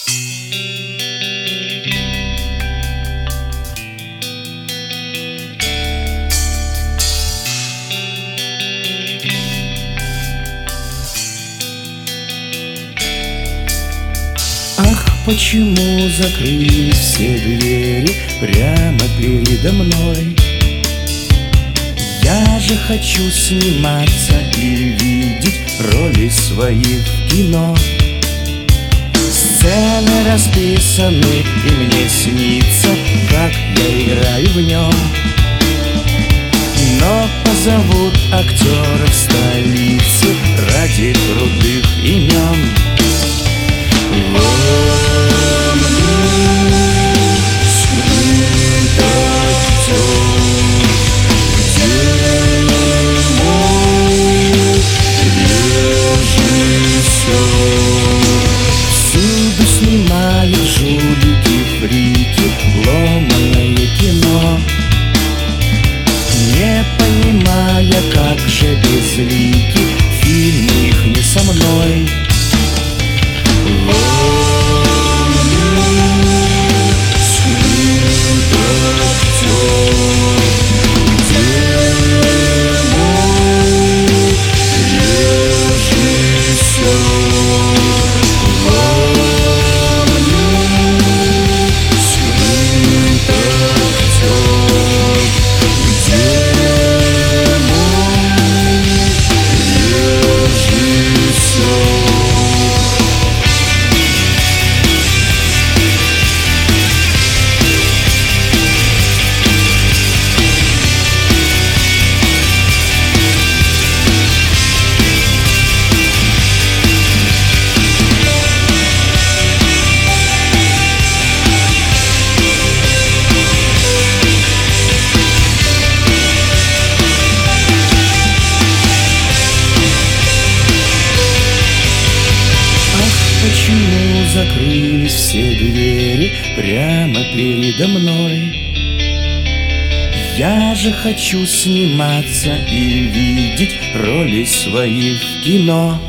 Ах, почему закрылись все двери прямо передо мной? Я же хочу сниматься и видеть роли свои в кино. Сцены расписаны, и мне снится, как я играю в нем. Но позовут актеров столицы ради крутых имен. Всюду снимают жулики, фрики, ломаное кино, не понимая, как же безлики фильмы их не со мной. Почему закрылись все двери прямо передо мной? Я же хочу сниматься и видеть роли свои в кино.